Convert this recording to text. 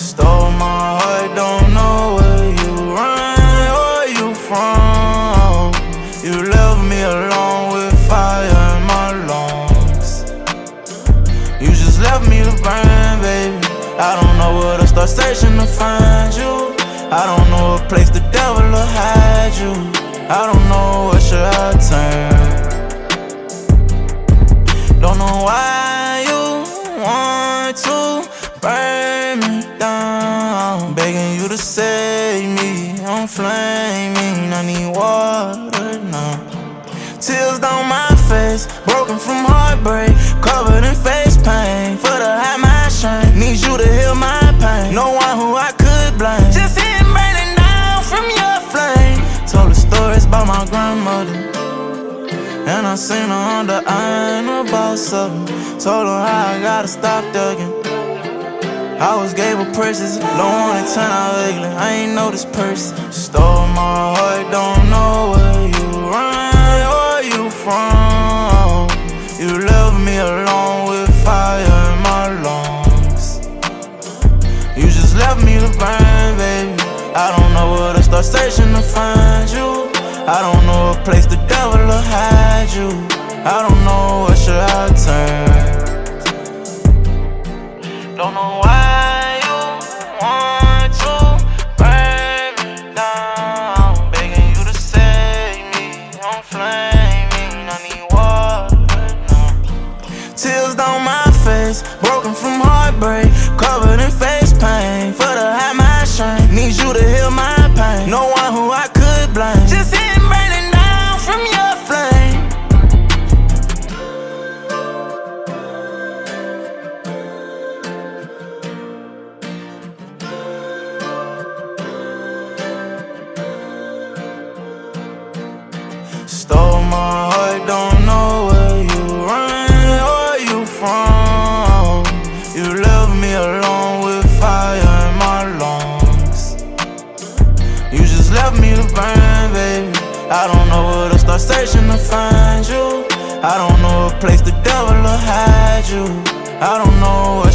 Stole my heart, don't know where you run or you from. You left me alone with fire in my lungs. You just left me to burn, baby. I don't know where to start searching to find you. I don't know a place the devil will hide you. I don't know where should I turn. Don't know why you want to burn me down. Begging you to save me, I'm flaming, I need water now. Tears down my face, broken from heartbreak, covered in face pain. For the high my shame, need you to heal my pain. No one who I could blame, just him burning down from your flame. Told her stories about my grandmother, and I seen her on the iron about something. Told her how I gotta stop thugging. I was gave her purses, don't wanna turn out ugly, I ain't know this person. Stole my heart, don't know where you run or you from. You left me alone with fire in my lungs. You just left me to burn, baby. I don't know where to start searching to find you. I don't know a place the devil will hide you. I don't know where should I turn. Don't know why you want to burn me down. Begging you to save me, I'm flaming, I need water now. Tears down my face, broken from heartbreak, covered in face pain. For the high my shame, need you to heal my pain. No one who I could blame, just him burning down from your flame. Stole my heart, don't know where you run or you from. You left me alone with fire in my lungs. You just left me to burn, baby. I don't know where to start searching to find you. I don't know a place the devil will hide you. I don't know where